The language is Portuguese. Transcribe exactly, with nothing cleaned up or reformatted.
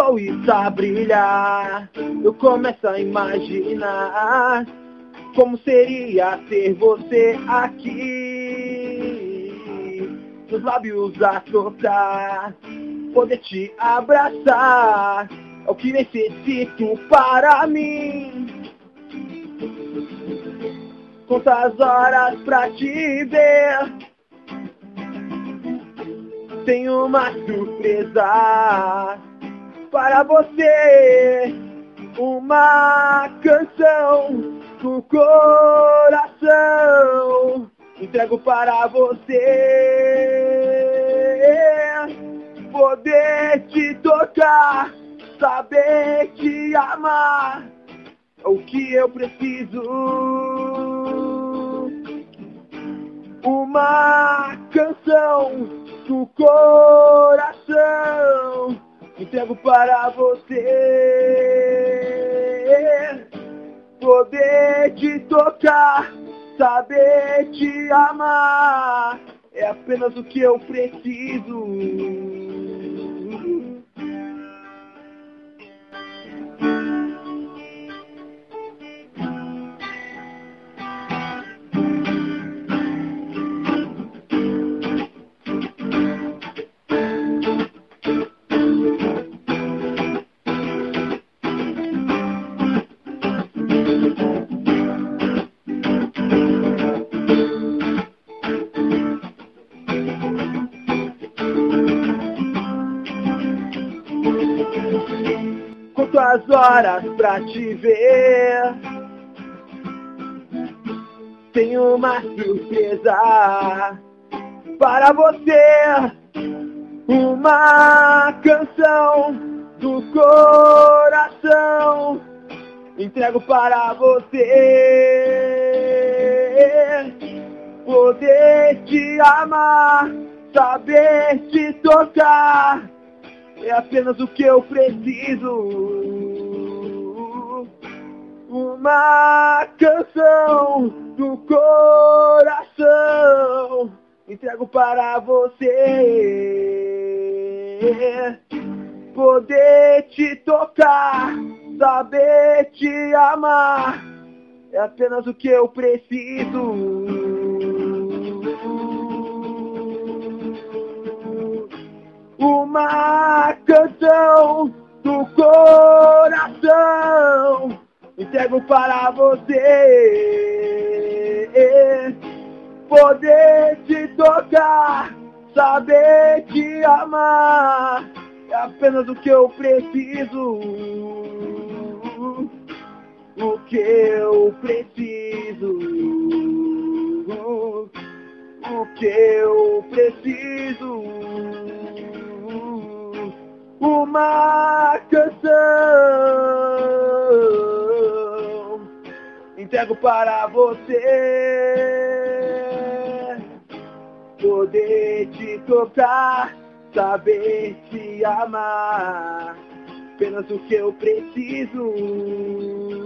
sol está a brilhar, eu começo a imaginar como seria ter você aqui, seus lábios a tocar, poder te abraçar, é o que necessito para mim. Quantas horas pra te ver, tenho uma surpresa para você, uma canção do coração, entrego para você, poder te tocar, saber te amar, é o que eu preciso. Uma canção do coração, entrego para você, poder te tocar, saber te amar, é apenas o que eu preciso. Quantas horas pra te ver, tenho uma surpresa para você, uma canção do coração, entrego para você, poder te amar, saber te tocar, é apenas o que eu preciso. Uma canção do coração, entrego para você, poder te tocar, saber te amar, é apenas o que eu preciso. Uma canção do coração, entrego para você, poder te tocar, saber te amar, é apenas o que eu preciso. O que eu preciso, o que eu preciso. Uma canção, entrego para você, poder te tocar, saber te amar, apenas o que eu preciso.